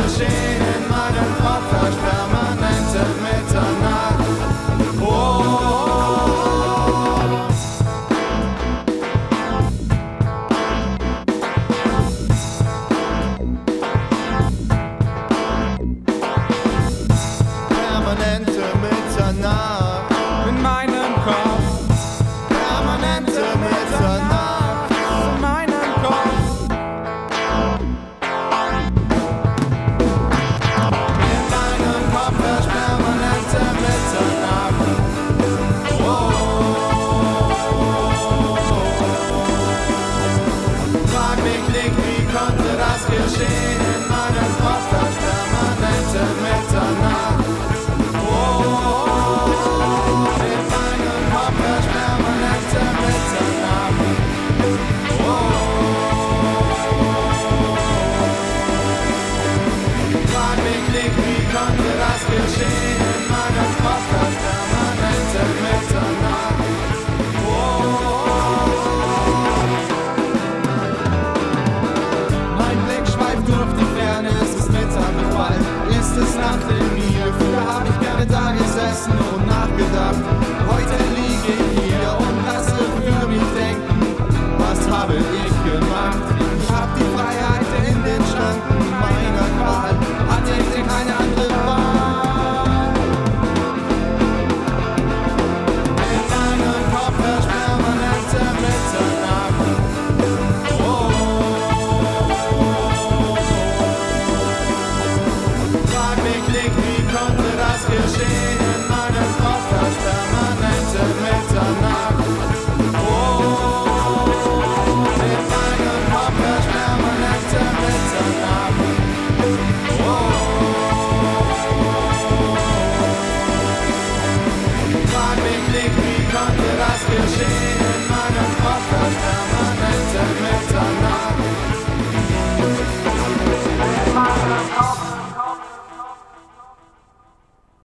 geschehen in meinem Kopf herrscht permanente Mitternacht. Permanente Mitternacht in meinem Kopf, permanente Mitternacht in meinem Kopf. in meinem Kopf herrscht permanente Mitternacht. Frag mich nicht, wie konnte das geschehen? In meinem Kopf herrscht permanente Mitternacht. In meinem Kopf herrscht permanente Mitternacht. Frag mich nicht, wie konnte das geschehen? In meinem Kopf herrscht permanente Mitternacht. Mein Blick schweift durch die Ferne, es ist Mittag, ist es Nacht in mir? Früher hab ich gerne da gesessen und nachgedacht. Heute liege ich hier und lasse für mich denken. Was habe ich gemacht? Ich hab die Freiheit in den Schranken meiner Qual. Hatte ich denn keine andere Wahl? In meinem Kopf herrscht permanente Mitternacht. Frag mich nicht, wie konnte das geschehen? In meinem Kopf herrscht permanente Mitternacht. In meinem Kopf herrscht permanente Mitternacht.